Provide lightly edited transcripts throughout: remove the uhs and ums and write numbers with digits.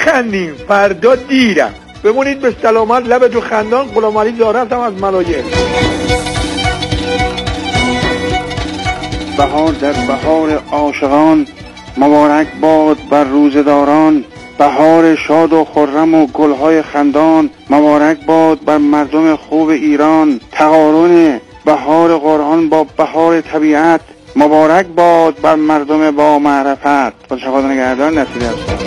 بخندیم، فردا دیرم. بمونید به سلامت، لبتو خندان. غلام علی زاره هستم از ملایر. بهار در بهار عاشقان، مبارک باد بر روزداران. بهار شاد و خرم و گلهای خندان، مبارک باد بر مردم خوب ایران. تقارن بهار قرآن با بهار طبیعت، مبارک باد بر مردم با معرفت. با شکایت نگهدار نصیری هستم.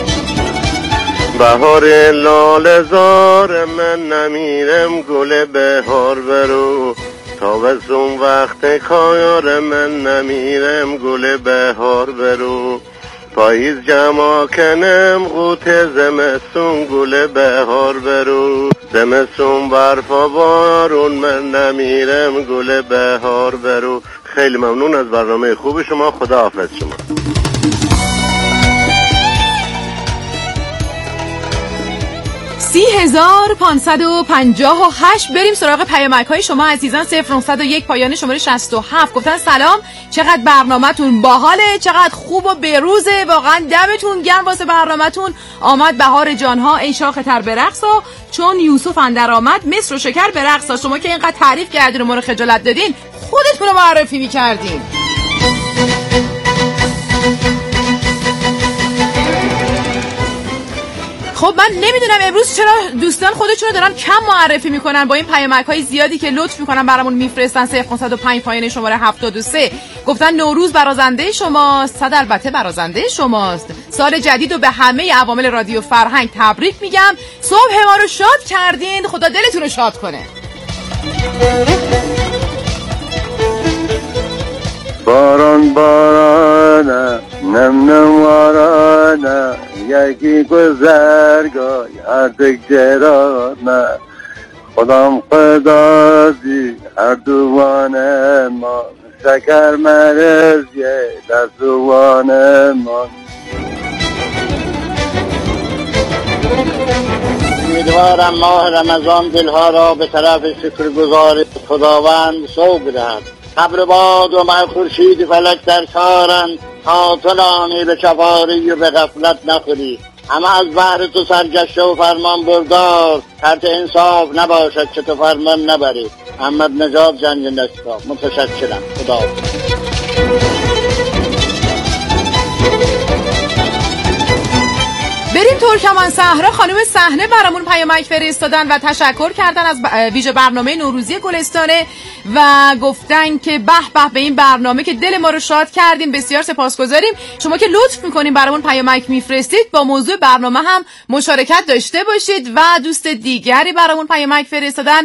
بهار لاله زار من نمیرم، گل بهار برو. تابستون وقت کار من نمیرم، گل بهار برو. پاییز جمع کنم قوت زمستون، گل بهار برو. زمستون برفا بارون من نمیرم، گل بهار برو. خیلی ممنون از برنامه خوب شما. خدا حافظ شما. 30,558. بریم سراغ پیامک های شما عزیزان. 0901 پایان شماره 67 گفتن سلام، چقدر برنامه‌تون باحاله، چقدر خوب و بروزه، واقعا دمتون گرم واسه برنامه‌تون. آمد بهار جانها، ای شاخ تر برقصا، چون یوسف اندر آمد مصر و شکر برقصا. شما که اینقدر تعریف کردین و ما رو خجالت دادین، خودتون رو معرفی می‌کردین. خب من نمیدونم امروز چرا دوستان خودشونو دارن کم معرفی میکنن با این پیامک‌های زیادی که لطف میکنن برامون میفرستن. 0505 پایان شماره 73 گفتن نوروز برازنده شماست. صد البته برازنده شماست. سال جدید رو به همه عوامل رادیو فرهنگ تبریک میگم. صبح ما رو شاد کردین، خدا دلتون رو شاد کنه. باران بارانه نم نمارانه، یکی گذرگاه اردک جرانه. خدام خدازی هر دوانه ما، شکر مرز یه در دوانه ما. امیدوارم ماه رمضان دلها را به طرف شکرگزاری خداوند سوق دهد. ابر باد و مه خورشید فلک در کارند، تا تو نانی به چپاری و به غفلت نخوری. همه از بحر تو سرگشته و فرمان بردار، ترت انصاف نباشد که تو فرمان نبری. احمد نژاد جنگندستا. متشکرم. خدا. بریم ترکمان صحرا. خانم صحنه برامون پیامک فرستادن و تشکر کردن از ویژه برنامه نوروزی گلستانه و گفتن که به به به این برنامه که دل ما رو شاد کردین. بسیار سپاسگزاریم. شما که لطف میکنین برامون پیامک میفرستید، با موضوع برنامه هم مشارکت داشته باشید. و دوست دیگری برامون پیامک فرستادن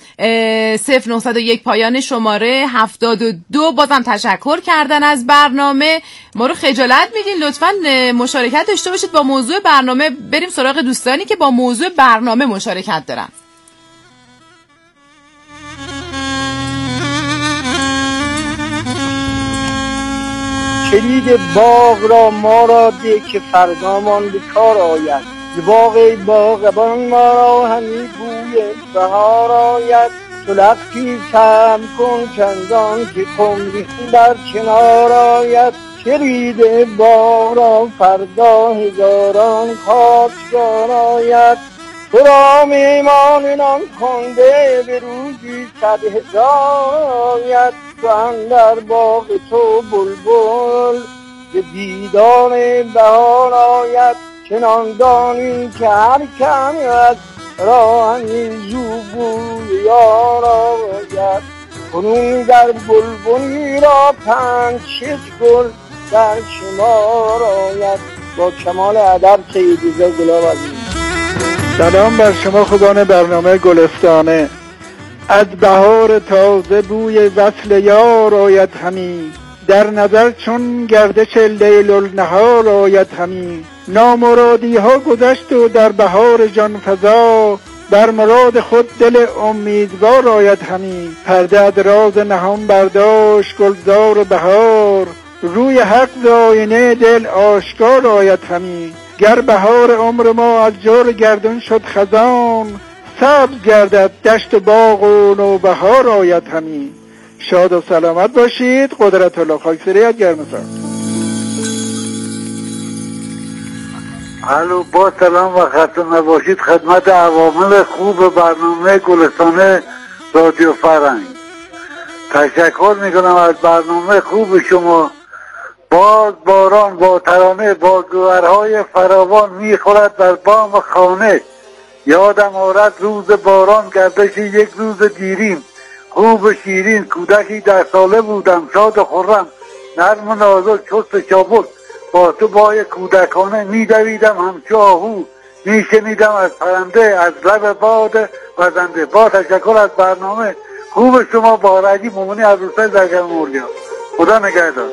0901 پایان شماره 72 بازم تشکر کردن از برنامه. ما رو خجالت میدین، لطفاً مشارکت داشته باشید با موضوع برنامه. بریم سراغ دوستانی که با موضوع برنامه مشارکت دارن. کلید باغ را ما را ده که فردامان به کار آید. باغ باغبان ما را همی بوی بهار آید. تو لختی کم کن چندان که خمری در کنار آید. کلید باغ را فردا هزاران خواستگار آید. تو را میمانان خونده به روزی 100,000 آید. تو اندر باغ تو بلبل به دیدار بهار آید. چنان دانی که هر کم از راه زوبوی یار آید. کنون در بلبلی را 5-6 گل در شمار آید. با کمال ادب سید رضا گلاب عزیز. سلام بر شما خوبان برنامه گلستانه. از بهار تازه بوی وصل یار آید همی. در نظر چون گردش لیل النهار آید همی. نامرادی ها گذشت و در بهار جان فزا. بر مراد خود دل امیدوار آید همی. پرده از راز نهان برداشت گلزار بهار. روی حق ز آینه دل آشکار آید همی. گر بهار عمر ما از جور گردون شد خزان. سبز گردد دشت و باغ و نوبهار آید همی. شاد و سلامت باشید. قدرت الله خاکسری از گرمسار. الو، با سلام و خسته نباشید خدمت عوامل خوب برنامه گلستان رادیو فرهنگ. تشکر میکنم از برنامه خوب شما. باز باران با ترانه با گوهرهای فراوان میخورد در بام خانه. یادم آرد روز باران گردش یک روز دیرین، خوب و شیرین کودکی 10 ساله بودم، شاد و خرم نرم و نازک چست چابک، با تو بای کودکانه میدویدم همچو آهو، میشنیدم از پرنده از لب باد وزنده. با تشکر از برنامه خوب شما. بارگی مومنی از روستای زرگر مولیا. خدا نگهدار.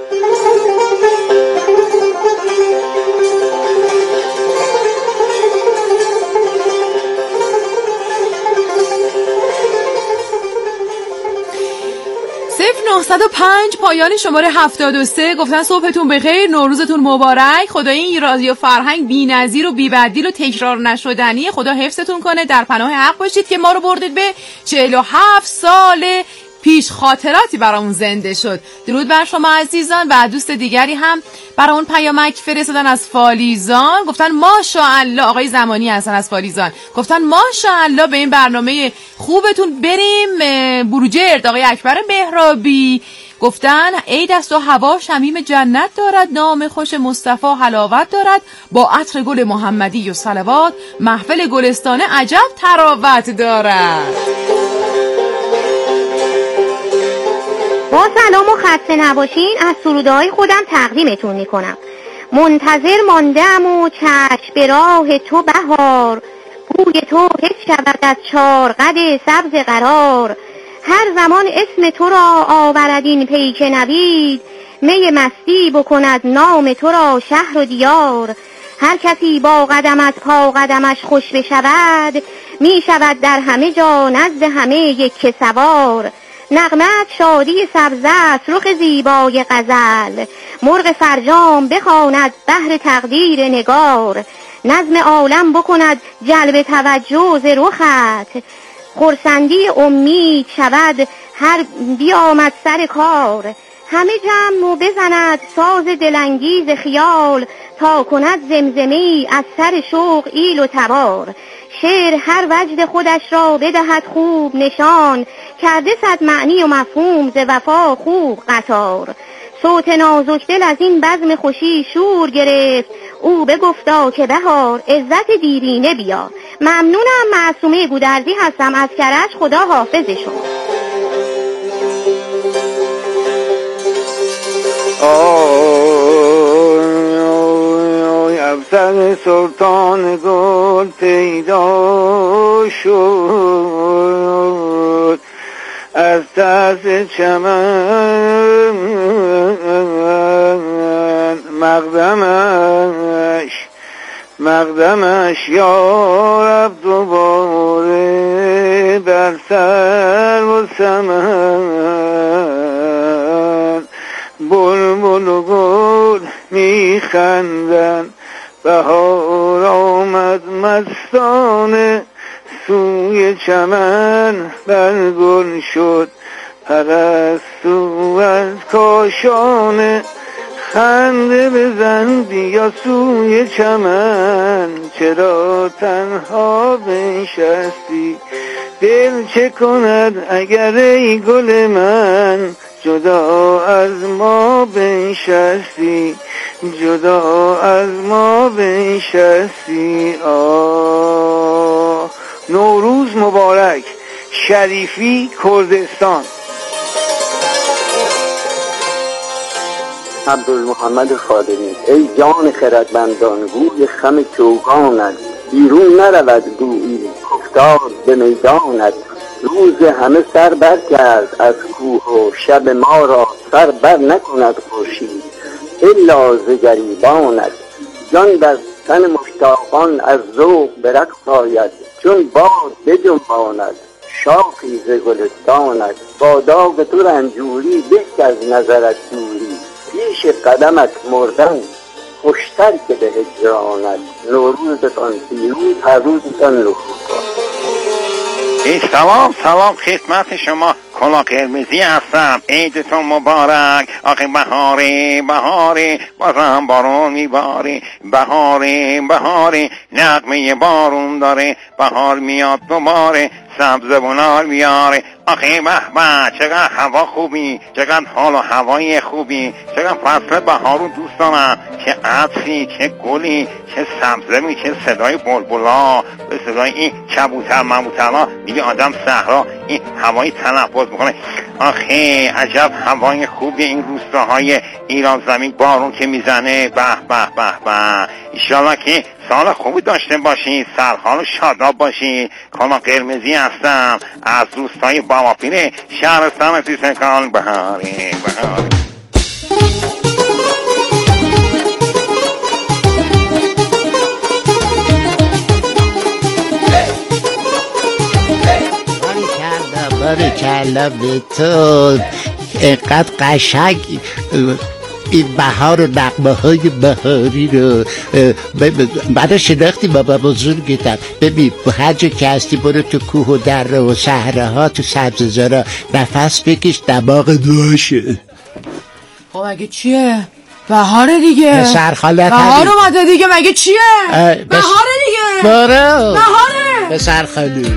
صفر 905 پایان شماره 73 گفتن صبحتون بخیر، نوروزتون مبارک، خدا این رادیو فرهنگ بی‌نظیر و بی‌بدیل و تکرار نشدنی، خدا حفظتون کنه، در پناه حق باشید که ما رو بردید به 47 سال پیش، خاطراتی برامون زنده شد. درود بر شما عزیزان. و دوست دیگری هم برامون پیامک فرستادن از فالیزان، گفتن ماشاءالله، آقای زمانی هستن از فالیزان، گفتن ماشاءالله به این برنامه خوبتون بریم بروجرد. آقای اکبر مهرابی گفتن عید است و هوا شمیم جنت دارد، نام خوش مصطفی حلاوت دارد، با عطر گل محمدی و صلوات محفل گلستانه عجب تراوت دارد. با سلام و خسته نباشین از سروده‌های خودم تقدیمتون میکنم. منتظر ماندم و چشم به راه تو بهار، بوی تو حس شود از چارقد سبز قرار. هر زمان اسم تو را آورد این پیک نوید، می مستی بکند نام تو را شهر و دیار. هر کسی با قدم از پا قدمش خوش بشود، می شود در همه جا نزد همه یک سوار. نغمت شادی سبزه است رخ زیبای غزل، مرغ فرجام بخواند بهر تقدیر نگار. نظم عالم بکند جلب توجه ز رخت، خرسندی امید شود هر بیامد سر کار. همه جمع و بزند ساز دلانگیز خیال، تا کند زمزمی از سر شوق ایل و تبار. شعر هر وجد خودش را بدهد خوب نشان، کرده صد معنی و مفهوم ز وفا خوب قطار. صوت نازک دل از این بزم خوشی شور گرفت، او بگفتا که بهار عزت دیرینه بیا. ممنونم. معصومه گودرزی هستم از کرج. خدا حافظ شما. افسر سلطان گل پیدا شد، از ترس چمن مقدمش یارب دوباره بر سر و سمن. بلبل و گل میخندن، بهار آمد مستانه، سوی چمن برگل شد پرستو از کاشانه. خنده بزن بیا سوی چمن، چرا تنها بنشستی؟ دل چه کند اگر ای گل من جدا از ما بنشستی، جدا از ما بنشستی. نوروز مبارک. شریفی، کردستان. عبدالمحمد خادمی. ای جان خردمندان، گوی خم چوگانت بیرون نرود گویی افتاد به میدانت. روز همه سر بر کرد از کوه و شب ما را سر بر نکند خورشید الا ز گریبانت. جان در تن مشتاقان از ذوق به رقص آید، چون باد بجنباند شاخی ز گلستانت. با داغ تو رنجوری به از نظرت دوری، پیش قدمت مردن خوشتر که به هجرانت. نوروزتان پیروز، هر روزتان نکوکار. سلام خدمت شما، کلا قرمزی هستم. عیدتون مبارک. آخه بهاره بازم بارون میباره. بهاره نغمه بارون داره. بهار میاد دوباره، سبز بنار میاره. آخه به چقدر هوا خوبی، چقدر حال و هوای خوبی، چقدر فصل بهارو دوست دارم. چه عطری، چه گلی، چه سبزمی، چه صدای بلبلا، به صدای این کبوتر مبوترها دیگه آدم صحرا این هوایی تنفس میکنه. آخه عجب هوای خوبی این روستاهای ایران زمین، بارون که میزنه. به ایشالله که سال خوبی داشته باشین، سرحال و شاداب باشین. کالا قرمزی هستم از روستای باباپیر شهرستان سیستان. بهاره باریکلا به تو، اینقدر قشنگ این بهار و نغمه های بهاری رو بعد شناختی بابا بزرگتم. ببین هر جا که هستی برو تو کوه و دره و صحراها، تو سبززارا نفس بکش، دماغ باشه. خب مگه چیه؟ بهاره دیگه، سرخالت بهار اومده دیگه، مگه چیه؟ بهاره دیگه، برو بهاره به سرخالی.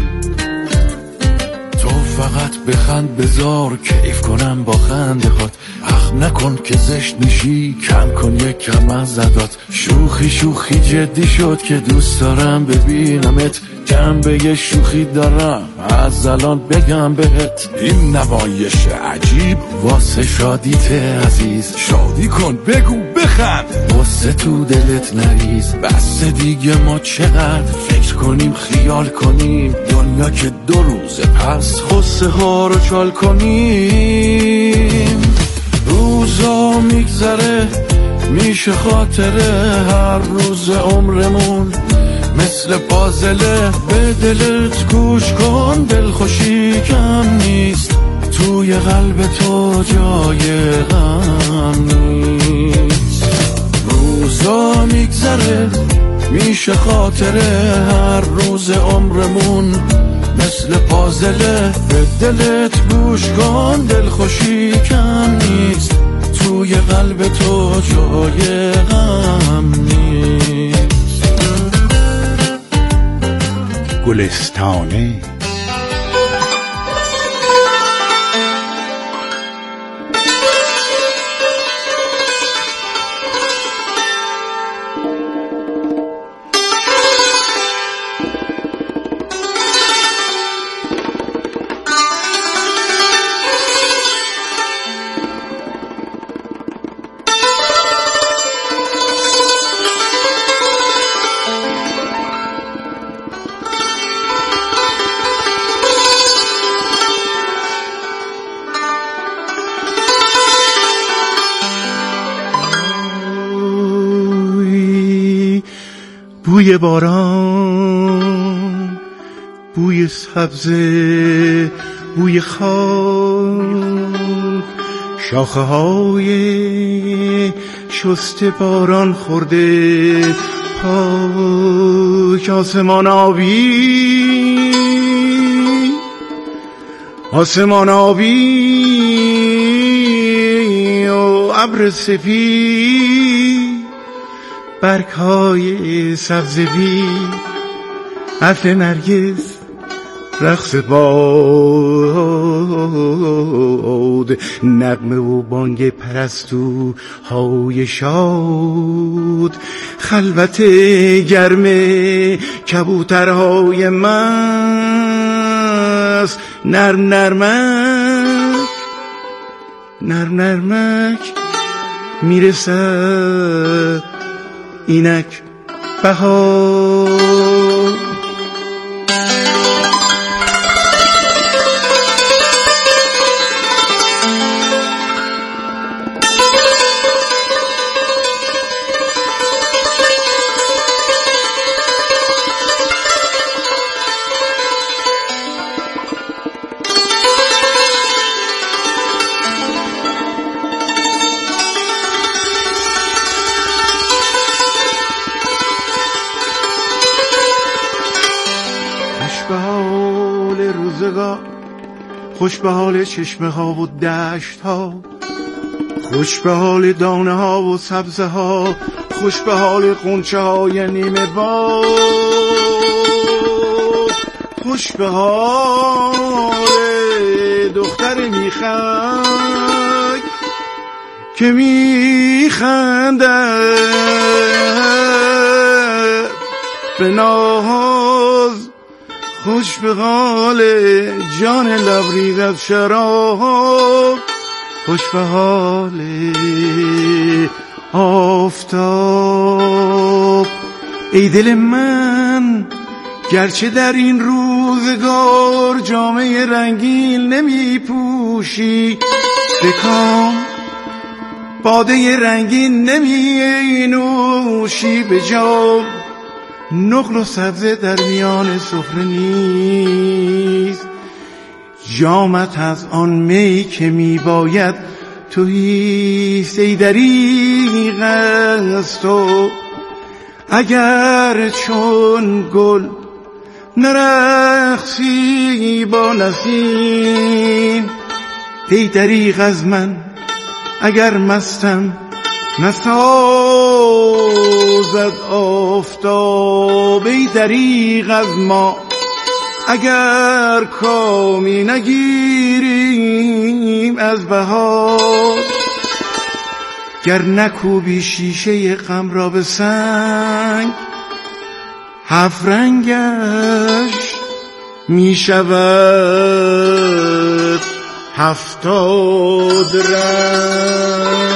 فقط بخند بذار کیف کنم با خنده هات، اخم نکن که زشت میشی، کم کن یک کم از زدات. شوخی جدی شد که دوست دارم ببینمت، جنبه شوخی دارم از الان بگم بهت. این نمایش عجیب واسه شادیت عزیز، شادی کن بگو بخند، واسه تو دلت نریز. بس دیگه ما چقدر فکر کنیم خیال کنیم، دنیا که 2 روز پس خسته ها رو چال کنیم. روزا میگذره میشه خاطره، هر روز عمرمون مثل پازله. به دلت گوش کن، دلخوشی کم نیست، توی قلب تو جای غم نیست. روزا میگذره میشه خاطره، هر روز عمرمون مثل پازله. به دلت گوش کن، دلخوشی کم نیست، توی قلب تو جای غم نیست. گلستانه بوی باران، بوی سبزه، بوی خاک، شاخه های شسته باران خورده پاک. آسمان آبی و ابر سفید، برگ‌های سبزبی، عطر نرگس، رقص باد، نغمه و بانگ پرستوهای شاد، خلوت گرم کبوترهای مست، نرم نرمک میرسد اینک بهار. روزگار، خوش به حال چشمه ها و دشت ها، خوش به حال دانه ها و سبزه ها، خوش به حال غنچه های نیمه باغ، خوش به حال دختر میخک که میخندد به ناز، خوش به حال جان لبریز از شراب، خوش به حال آفتاب. ای دل من گرچه در این روزگار جامه رنگین نمی پوشی، بکام باده رنگین نمی نوشی، به جا نقل و سبزه در میان سفره نیست، جامت از آن می که می باید تویست. ای دریغ از تو اگر چون گل نرقصی با نسیم، ای دریغ از من اگر مستم نسازد آفتاب، ای دریغ از ما اگر کامی نگیریم از بهار، گر نکوبی شیشه غم را به سنگ، هفت رنگش می شود 70 رنگ.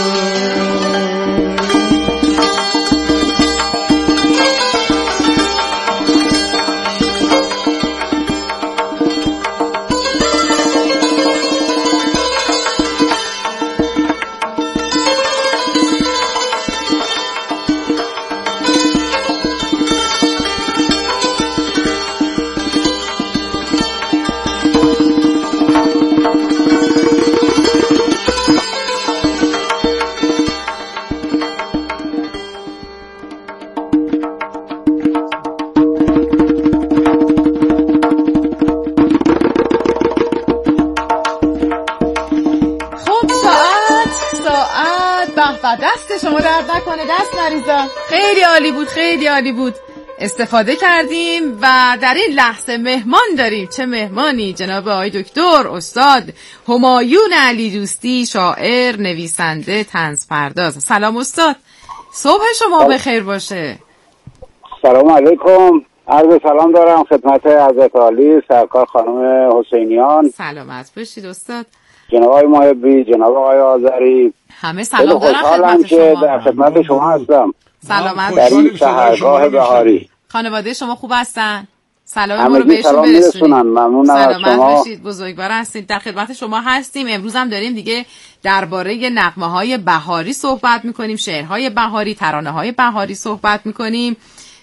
دست شما درد نکنه، دست نریزم. خیلی عالی بود، خیلی عالی بود. استفاده کردیم و در این لحظه مهمان داریم. چه مهمانی؟ جناب آقای دکتر استاد همایون علی دوستی، شاعر، نویسنده، طنز پرداز. سلام استاد، صبح شما بخیر باشه. سلام علیکم، عرض سلام دارم خدمت حضرت عالی سرکار خانم حسینیان. سلامت باشید استاد. جناب آقای محبی، جناب آقای آذری، همه سلام دارم خدمت شما. که در خدمت شما هستم. سلامت در این سحرگاه بهاری. خانواده شما خوب هستن؟ سلام ما رو بهشون برسونید. ممنونم از شما. سلامت باشید، بزرگوار هستید. در خدمت شما هستیم. امروز هم داریم دیگه درباره نغمه‌های بهاری صحبت می‌کنیم، شعرهای بهاری، ترانه‌های بهاری صحبت می‌کنیم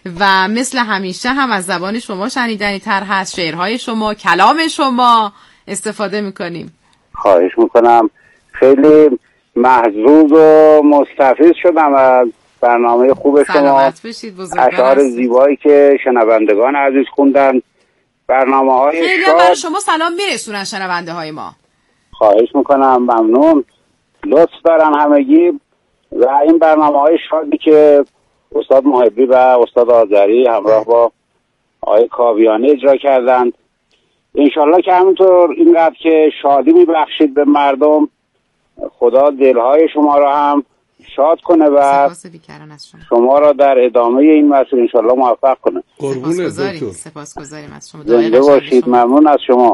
و مثل همیشه هم از زبان شما شنیدنی‌تر هست. شعرهای شما، کلام شما استفاده می‌کنیم. خواهش می‌کنم. خیلی محظوظ و مستفیض شدم از برنامه خوب شما، اشعار زیبایی که شنوندگان عزیز خوندن، برنامه‌های خیلی هم برای شما سلام میرسونن شنونده های ما. خواهش میکنم، ممنون، لطف دارن همگی. و این برنامه‌های شادی که استاد محبی و استاد آذری همراه با آقای کاویانی اجرا کردند، انشالله که همینطور اینقدر که شادی میبخشید به مردم، خدا دلهای شما را هم شاد کنه و شما را در ادامه این مسیر انشالله موفق کنه. سپاسگزاریم از شما. زنده باشید. ممنون از شما.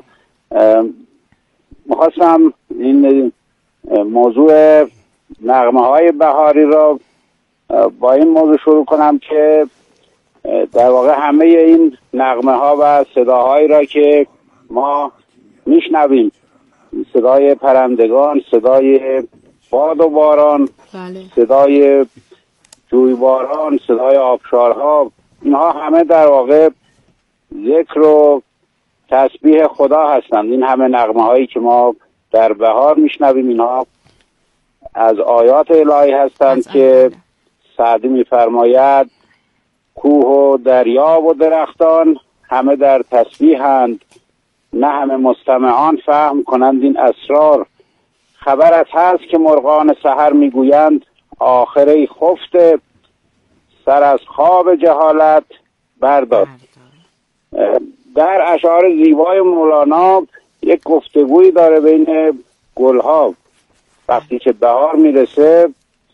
میخواستم این موضوع نغمه‌های بهاری را با این موضوع شروع کنم که در واقع همه این نغمه‌ها و صداهایی را که ما میشنویم، صدای پرندگان، صدای باد و باران، صدای جویباران، صدای آبشارها، اینها همه در واقع ذکر و تسبیح خدا هستند. این همه نغمه هایی که ما در بهار میشنویم اینها از آیات الهی هستند که سعدی میفرماید کوه و دریا و درختان همه در تسبیحند، نه همه مستمعان فهم کنند این اسرار. خبرت هست که مرغان سحر میگویند آخره خفته سر از خواب جهالت بردار. در اشعار زیبای مولانا یک گفتگویی داره بین گلها. وقتی که بهار میرسه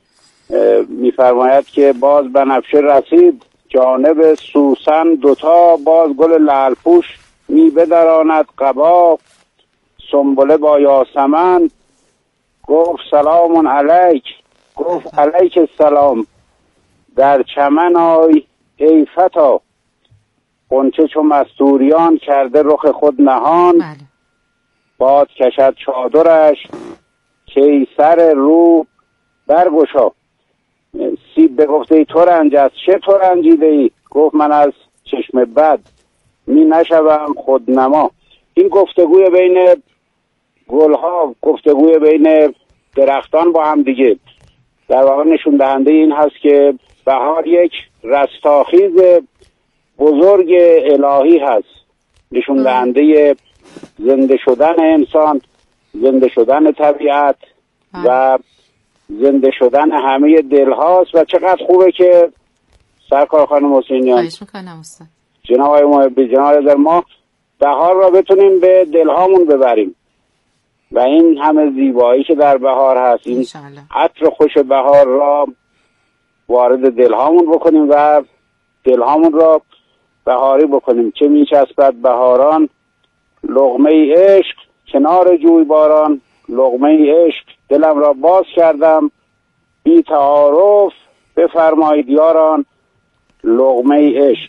میفرماید که باز بنفشه رسید جانب سوسن دوتا، باز گل لعلپوش میبدراند قبا، سنبله با یاسمن گفت سلام علیک، گفت علیک السلام، در چمن آی ای فتا، غنچه چو مستوریان کرده رخ خود نهان، باد کشد چادرش که سر رو برگشا. سیب بگفت ای ترنج از چه ترنجیده ای؟ گفت من از چشم بد می نشوم خود نما. این گفتگوی بین گلها، گفتگوی بین درختان با هم دیگه در واقع نشون دهنده این هست که بهار یک رستاخیز بزرگ الهی هست، نشون دهنده زنده شدن انسان، زنده شدن طبیعت و زنده شدن همه دل هاست. و چقدر خوبه که سرکار خانم حسینیان، جناب آقای محبی، جناب در ما بهار را بتونیم به دل هامون ببریم و این همه زیبایی که در بهار هست، این عطر خوش بهار را وارد دل هامون بکنیم و دل هامون را بهاری بکنیم. چه میچسبد بهاران لقمه ای عشق کنار جوی باران، لقمه ای عشق دلم را باز کردم بی تعارف بفرمایید یاران، لقمه ای عشق.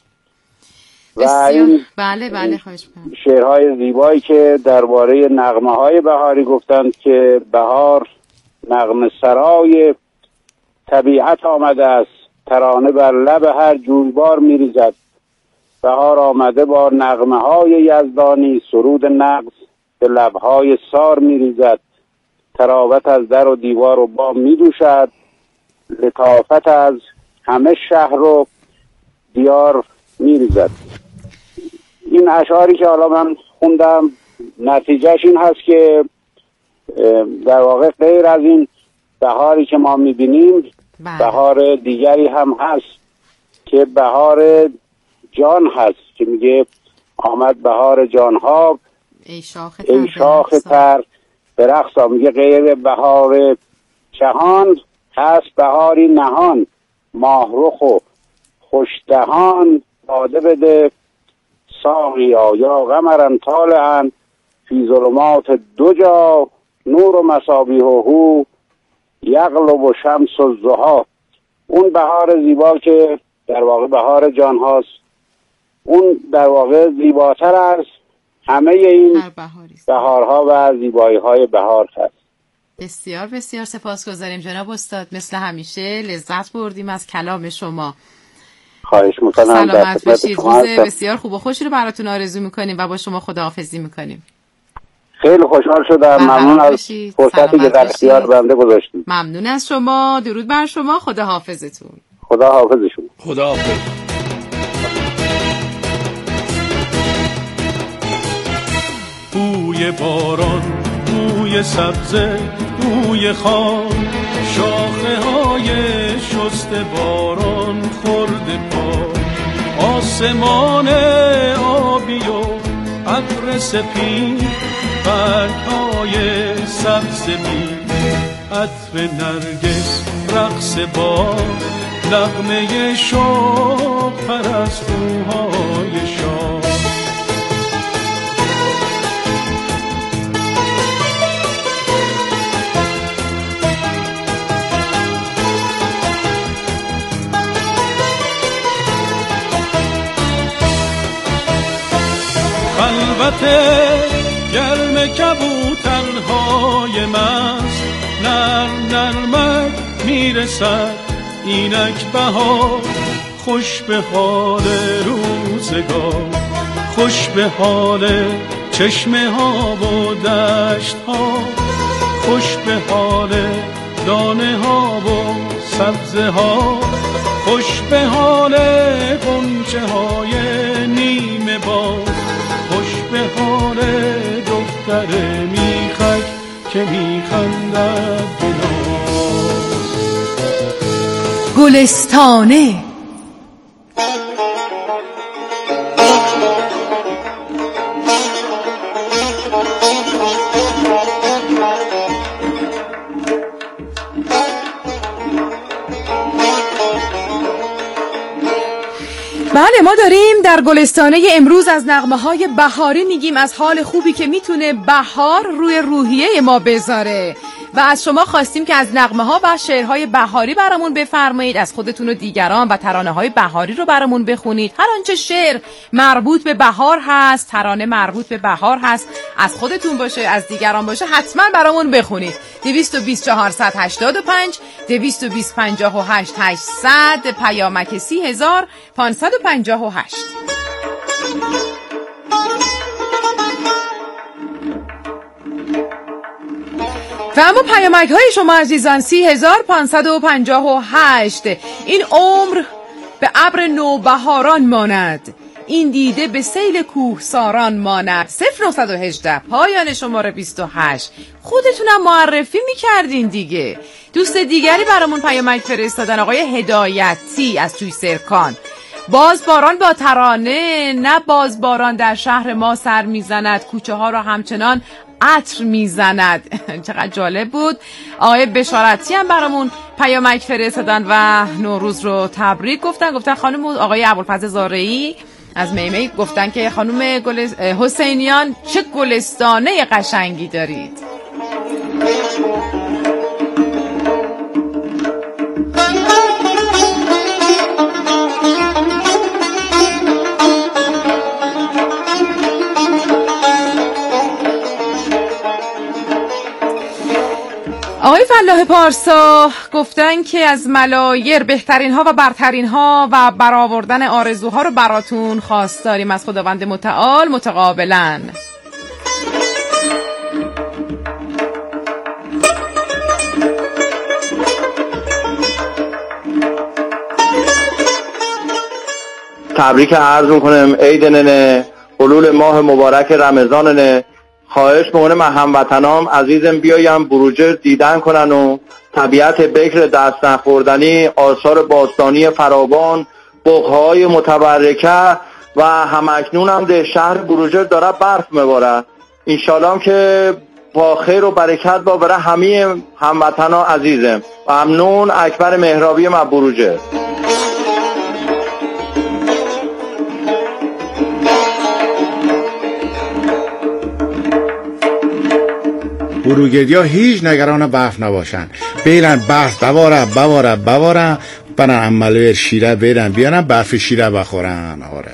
و این بله خواهش می‌کنم شعرهای زیبایی که درباره نغمه های بهاری گفتند که بهار نغمه سرای طبیعت آمده است، ترانه بر لب هر جویبار میریزد. بهار آمده با نغمه های یزدانی، سرود نغز به لبهای سار میریزد. تراوت از در و دیوار و بام میدوشد، لطافت از همه شهر و دیار میریزد. این اشعاری که حالا من خوندم نتیجهش این هست که در واقع غیر از این بهاری که ما میبینیم بهار دیگری هم هست که بهار جان هست که میگه آمد بهار جانها ای شاخ تر برقصا. میگه غیر بهار جهان هست بهاری نهان، ماهرخ و خوشدهان باده بده ساقیا، یا قمرا طالعا فی ظلمات دو جا، نور و مصابیحه یغلب و شمس الضحی. اون بهار زیبا که در واقع بهار جان هاست، اون در واقع زیباتر از همه این بهارها و زیبایی های بهار هست. بسیار بسیار سپاسگزاریم جناب استاد، مثل همیشه لذت بردیم از کلام شما. خواهش میکنم. سلامت باشید. روز بسیار خوب و خوشی رو براتون آرزو میکنیم و با شما خداحافظی میکنیم. خیلی خوشحال شدم. ممنون از فرصتی که در اختیار بنده گذاشتید. ممنون از شما. درود بر شما. خداحافظتون. خداحافظ شما. خداحافظ. بوی باران، بوی سبزه، بوی خار، شاخه های شسته باران خورده پا، آسمان آبی و ابر سپید، برگ‌های سبز بید، عطر نرگس رقص باد، نغمه شوق پرستوهای شاه. خلوت گرم کبوترهای مست، نرمک میرسد اینک بهار، خوش به حال روزگار، خوش به حال چشمه ها و دشت ها، خوش به حال دانه ها و سبزه ها، خوش به حال غنچه های نیمه باز، خوش به جهان دختر میخک که میخندد به ناز. گلستانه. بله، ما داریم در گلستانه امروز از نغمه‌های بهاری میگیم، از حال خوبی که میتونه بهار روی روحیه ما بذاره و از شما خواستیم که از نغمه‌ها و شعرهای بهاری برامون بفرمایید، از خودتون و دیگران و ترانه‌های بهاری رو برامون بخونید. هر آنچه شعر مربوط به بهار هست، ترانه مربوط به بهار هست، از خودتون باشه از دیگران باشه، حتما برامون بخونید. 220 485 220 58 800 پیامک 30558. و اما پیامک های شما عزیزان 30558. این عمر به ابر نوبهاران ماند، این دیده به سیل کوهساران ماند. 0918 پایان شماره 28. خودتونم معرفی میکردین دیگه. دوست دیگری برامون پیامک فرستادن، آقای هدایتی از توی سرکان. باز باران با ترانه، نه باز باران در شهر ما سر میزند، کوچه ها را همچنان عطر میزند. چقدر جالب بود. آقای بشارتی هم برامون پیامک فرستادن و نوروز رو تبریک گفتن خانم. آقای ابوالفضل زارعی از میمی گفتن که خانم حسینیان چه گلستانه قشنگی دارید. آقای فلاح پارسا گفتن که از ملایر بهترین ها و برترین ها و برآوردن آرزوها رو براتون خواست داریم از خداوند متعال متقابلا. تبریک عرض میکنم عید ننه، حلول ماه مبارک رمضان ننه. خواهش میکنم هموطنام عزیزم بیایم بروجرد دیدن کنن و طبیعت بکر دست نخوردنی، آثار باستانی فراوان، بقهای متبرکه و همکنون هم ده شهر بروجرد داره برف میباره. انشالله که با خیر و برکت با برای همه هموطنان عزیزم. ممنون. اکبر مهرابی من بروجرد. بروگردیا هیچ نگران برف نباشن، بیرن برف بواره برن عمله شیره بیرن بیارن برف شیره بخورن. آره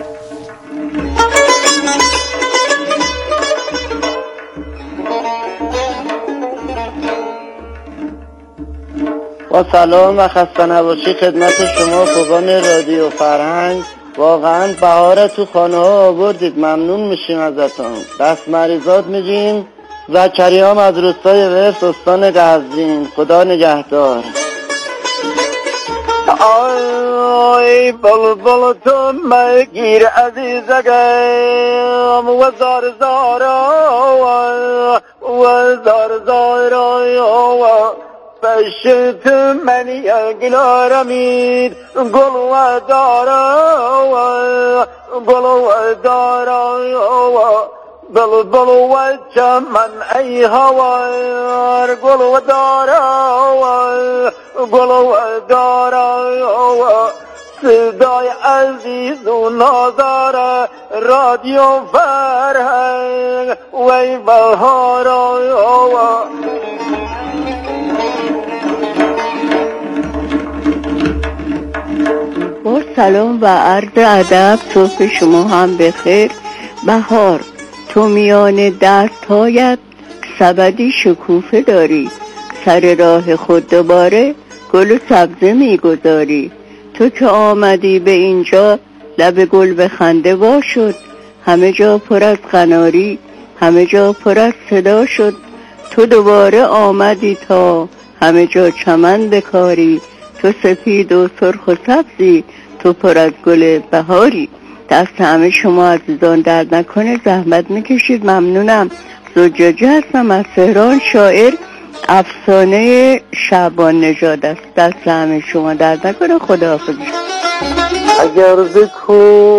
با سلام و خسته نباشی خدمت شما خوبان رادیو فرهنگ. واقعا بهار تو خانه ها آوردید، ممنون میشیم ازتون. دست مریضات میگیم. زکریام از روستای ورس استان قزوین. خدا نگهدار. آی بلبل تو مگیر عزیزگم و زار زارا بشت منی گلارمید گل و دارا بلبل و چمن ای هوار گل و دارا صدای عزیز و نازار رادیو فرهنگ وی بهارا. با سلام و عرض ادب، صبح شما هم بخیر. بهار تو میان دست‌هایت سبدی شکوفه داری، سر راه خود دوباره گل و سبزه میگذاری. تو که آمدی به اینجا لب گل به خنده وا شد، همه جا پر از قناری، همه جا پر از صدا شد. تو دوباره آمدی تا همه جا چمن بکاری، تو سفید و سرخ و سبزی، تو پر از گل بهاری. دست همه شما عزیزان درد نکنه، زحمت میکشید. ممنونم. زجاجه هستم از تهران، شاعر افسانه شعبان نژاد است. دست همه شما درد نکنه. خداحافظ. اگر ز